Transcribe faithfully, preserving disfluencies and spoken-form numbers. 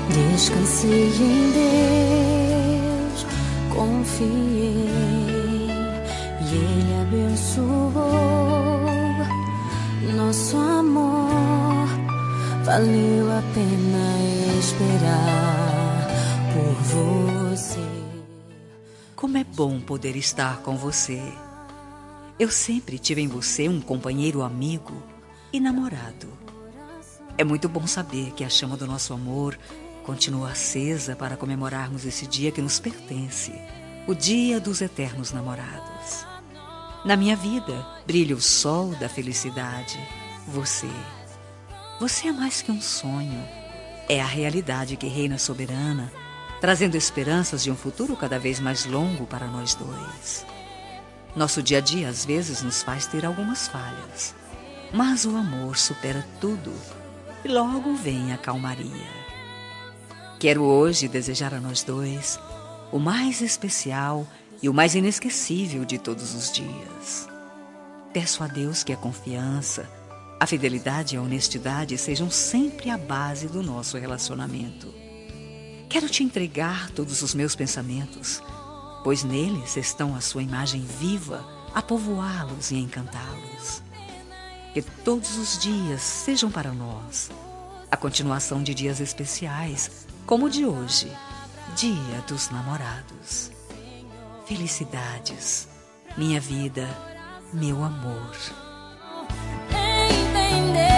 Descansei em Deus, confiei e Ele abençoou nosso amor. Valeu a pena esperar por você. Como é bom poder estar com você. Eu sempre tive em você um companheiro amigo e namorado. É muito bom saber que a chama do nosso amor continua acesa para comemorarmos esse dia que nos pertence, o Dia dos Eternos Namorados. Na minha vida brilha o sol da felicidade, você. Você é mais que um sonho, é a realidade que reina soberana, trazendo esperanças de um futuro cada vez mais longo para nós dois. Nosso dia a dia às vezes nos faz ter algumas falhas, mas o amor supera tudo e logo vem a calmaria. Quero hoje desejar a nós dois o mais especial e o mais inesquecível de todos os dias. Peço a Deus que a confiança, a fidelidade e a honestidade sejam sempre a base do nosso relacionamento. Quero te entregar todos os meus pensamentos, pois neles estão a sua imagem viva a povoá-los e encantá-los. Que todos os dias sejam para nós a continuação de dias especiais, como o de hoje, Dia dos Namorados. Felicidades, minha vida, meu amor. Entender